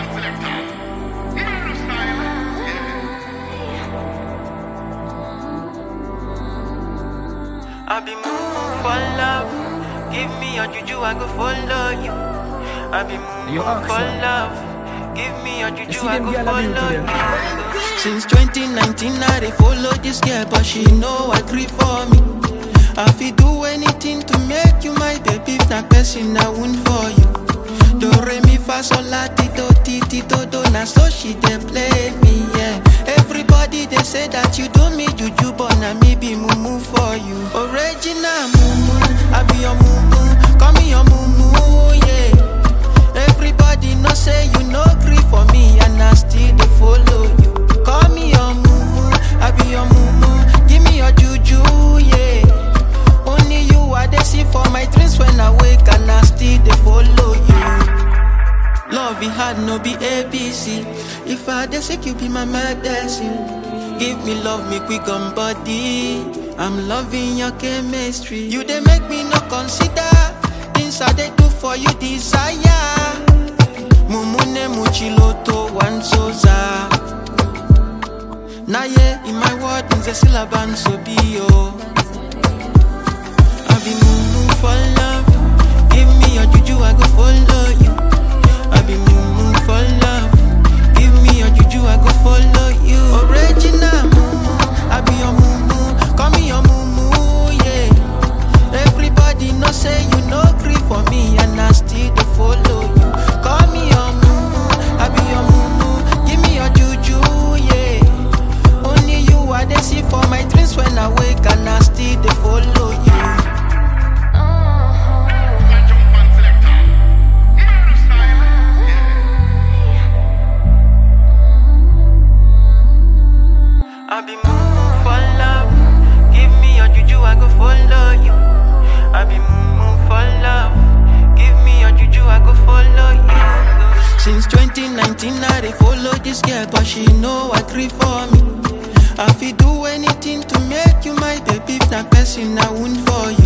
I be moving for love. Give me your juju, I go follow you. I be moving for love. Give me your juju, I go follow you. Since 2019, I dey follow this girl, but she no agree for me. I fit do anything to make you my baby. If na person, I win for you. Do re mi fa sol la ti do do. Na so she dey play me, yeah. Everybody they say that you do me juju, but na me be mumu for you. Original mumu, I be your mumu. Call me your mumu, yeah. Everybody know say you no gree for me, and I still dey follow you. Call me your mumu, I be your mumu. Give me your juju, yeah. Only you I dey see for my dreams when I wake, and I still dey follow you. Love it hard, no be ABC. If I dey sick, you be my medicine. Give me love, make we come body. I'm loving your chemistry. You dey make me no consider things I dey do for you desire. Mumune muchiloto one soza. Na yeah, in my word, in the syllabus so be yo. I be mumu for love. Give me your juju, I go follow you. I be mumu for love. Give me your juju, I go follow you. Original mumu, I be your mumu. Call me your mumu, yeah. Everybody know say you no gree for me, and I still dey follow you. Call me your mumu, I be your mumu. Give me your juju, yeah. Only you I dey see for my dreams when I wake, and I still dey follow you. I be moving for love. Give me your juju, I go follow you. I be moving for love. Give me your juju, I go follow you. Since 2019, I dey follow this girl, but she no agree for me. I fit do anything to make you my baby. If na person, I win for you.